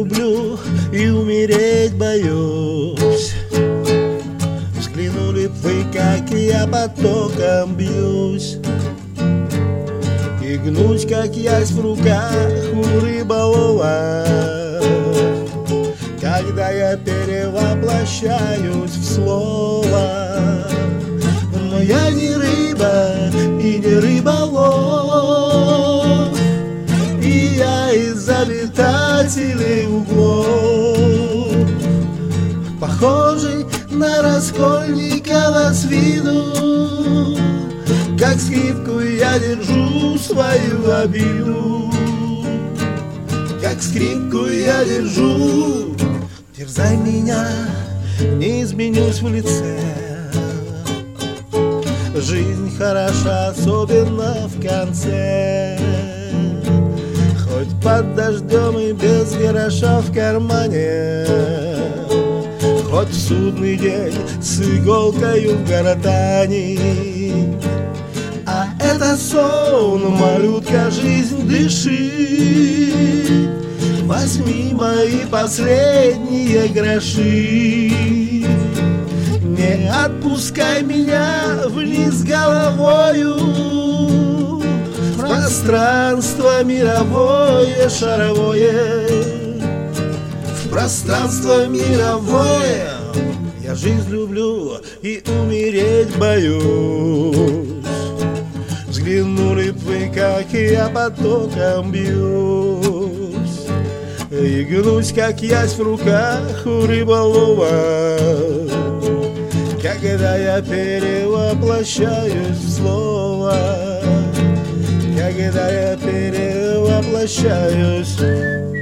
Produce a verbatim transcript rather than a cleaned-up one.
люблю и умереть боюсь. Взглянули б вы, как я потоком бьюсь, и гнусь, как ясь в руках у рыболова, когда я перевоплощаюсь в слово. Но я не рыба и не рыболов, и я из обитателей углов, похожий на Раскольникова с виду, как скрипку я держу свою обиду, как скрипку я держу. Терзай меня, не изменюсь в лице. Жизнь хороша, особенно в конце, хоть под дождем и без гроша в кармане, хоть в судный день с иголкою в гортани. А это сон, малютка, жизнь дыши, возьми мои последние гроши. Не отпускай меня вниз головою в пространство мировое шаровое, в пространство мировое. Я жизнь люблю и умереть боюсь. Взглянули б вы, как я потоком бьюсь, и гнусь, как ясь в руках у рыболова, когда я перевоплощаюсь в слово, когда я перевоплощаюсь